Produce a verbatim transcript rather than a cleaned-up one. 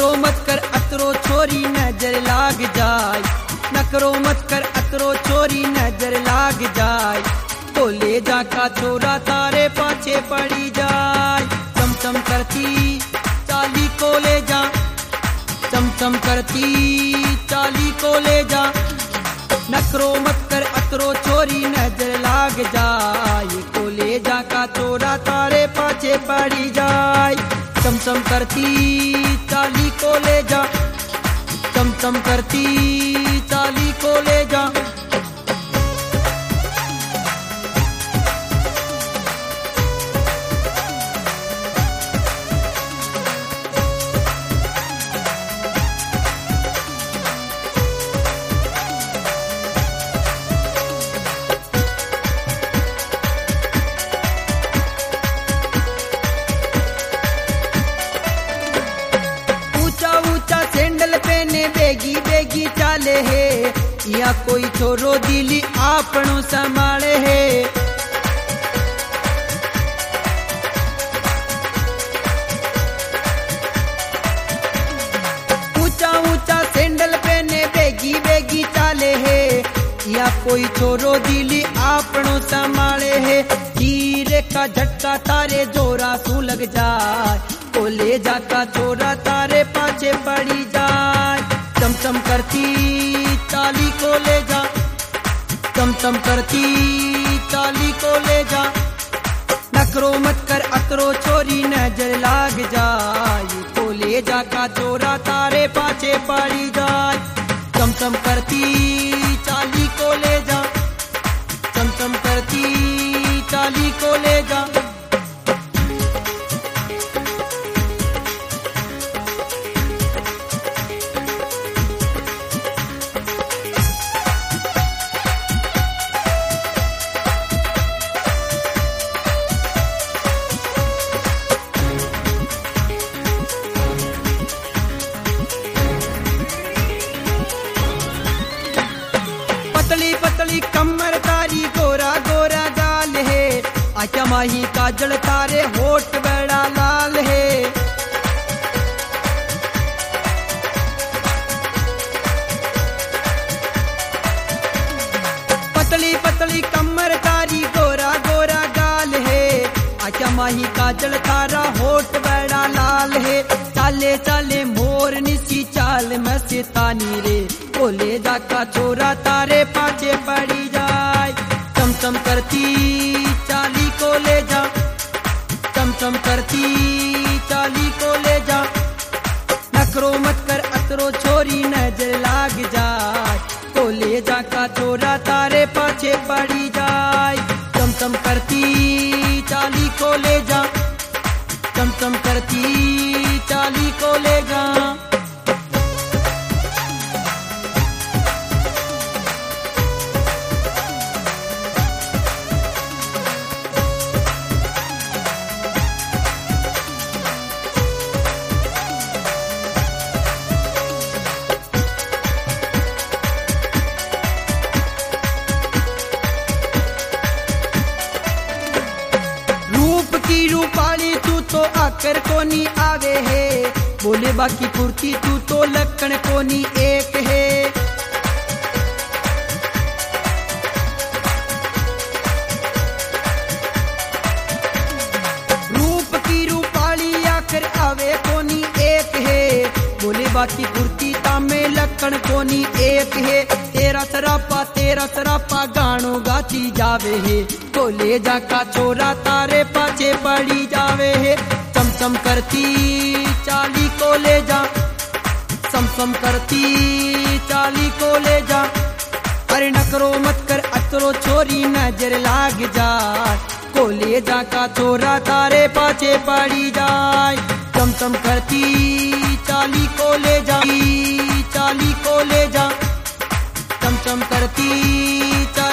नखरो मत कर अतरो छोरी नजर लाग जाए, नखरो मत कर अतरो छोरी नजर लाग जाए, तो ले जा का छोरा तारे पाछे पड़ी जाए। चमचम करती चाली को ले जा, चमचम करती चाली को ले जा, नखरो मत कर अतरो छोरी नजर लाग जाए, तो ले जा का छोरा तारे पाछे पड़ी जाए। चमचम करती चाली को ले जा, चमचम करती चाली को ले जा। बेगी बेगी चाले है, या कोई छोरो दिली आपनो संभाले है। ऊंचा ऊंचा सैंडल पहने बेगी बेगी चाले है, या कोई छोरो दिली आपनो संभाले है। हीरे का झटका तारे जोरा सू लग जाए, तो ले जा का छोरा तारे पाछे पड़ी जाए। चमचम करती चाली को ले जा, चमचम करती चाली को ले जा, नखरो मत कर अतरो छोरी नजर लाग जाए, तो ले जा का छोरा तारे पाछे पड़ी जाए। चमचम करती चाली को ले जा, चमचम करती चाली को ले जा। पतली पतली कमर तारी गोरा गोरा गाल है, आचा माही काजल तारे होठ बड़ा लाल है। पतली पतली कमर तारी गोरा गोरा गाल है, आचा माही काजल तारा होठ बड़ा लाल है। चाले चाले मोर निसी चाल मस्तानी रे, तो ले जा का छोरा तारे पाछे पड़ी जाए। चमचम करती चाली को ले जा, चमचम करती चाली को ले जा, नखरो मत कर अतरो छोरी नजर लाग जाए, तो ले जा का छोरा तारे पाछे पड़ी जाए। चमचम करती चाली को ले जा, चमचम करती चाली को ले जा। रूपाली तू तो आकर कोनी आवे है, बोले बाकी फुर्ती तू तो लक्षण कोनी एक है। रूप की रूपाली आकर आवे कोनी एक है, बोले बाकी फुर्ती तामे लक्षण कोनी एक है। तेरा सरापा तेरा सरापा गानो गाती जावे है, तो ले जा का छोरा तारे पाछे पड़ी जावे है। चमचम करती चाली को ले जा, समसम करती चाली को ले जा, अरे नखरो मत कर अतरो छोरी नजर लाग जाए, को ले जा का छोरा तारे पाछे पड़ी जाए। चमचम करती चाली को ले जा, चाली को ले जा, चमचम करती चाली